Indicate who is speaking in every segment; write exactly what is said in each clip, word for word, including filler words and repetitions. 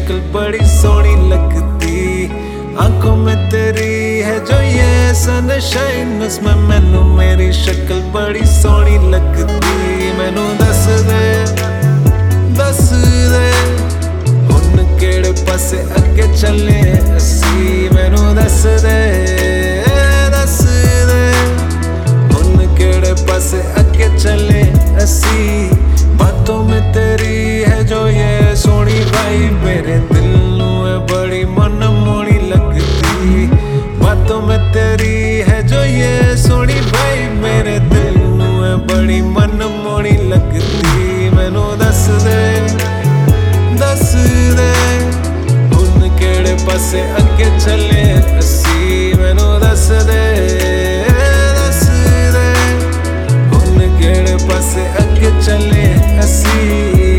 Speaker 1: शक्ल बड़ी सोहनी लगती। आंखों में तेरी है जो ये सनशाइन, उसमें मैनू मेरी शक्ल बड़ी सोहनी लगती। मैनू दस दे दस दे हुण केड़े पासे अगे चले असी। मैनू दस दे दस दे हुण केड़े पासे अगे चले असी। बातों में तेरी है जो ये सोहनी भाई, मेरे दिल नू है बड़ी मन मोहनी लगती। बातों में तेरी है जो ये सोहनी भाई, मेरे दिल नू है बड़ी मन मोहनी लगती। मैनू दस दे दस दे हुण केड़े पासे अगे चले असी। मैनू दस दे दस दे हुण केड़े पासे अगे चले असी।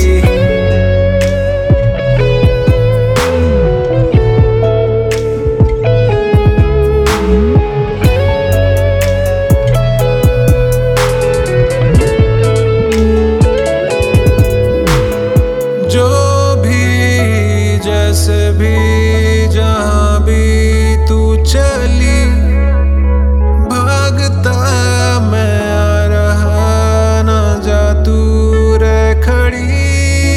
Speaker 1: जो भी जैसे भी जहाँ भी तू चली, भागता मैं आ रहा ना जा तू रह खड़ी।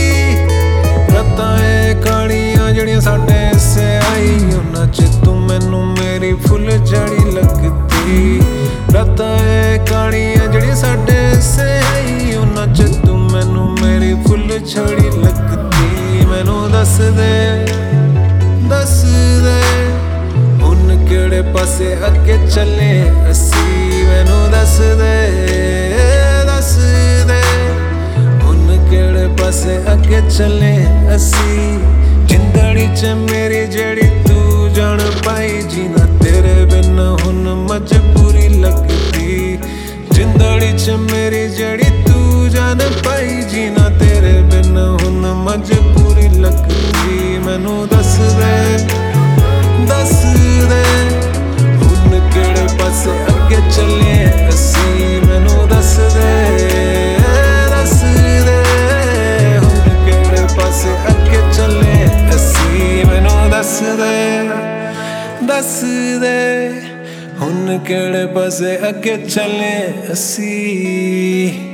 Speaker 1: रतां कहानियां जड़ियां साडे से आई, उन्हां च तू मैनू मेरी फुल झड़ी लगती। रतां कहानियां जड़ियां साडे से आई, उन्हां च तू मैनू मेरी फुल झड़ी लगती। मैनू दस दे दस दे हुण केड़े पासे अगे चले असी। मैनू दस दे दस दे हुण केड़े पासे अगे चले असी। जिंदड़ी च मेरी जेड़ी तू जान पाई, जीना तेरे बिन हुण मजबूरी लगदी। जिंदड़ी च मेरी जेड़ी तू जान पाई, जीना तेरे बिन हुण मजबूरी लगदी। मैनू दस दे दस दे हुण केड़े पासे अगे चले असी। मैनू दस दे दस दे हुण केड़े पासे अगे चले असी। मैनू दस दे दस दे हुण केड़े पासे अगे चले असी।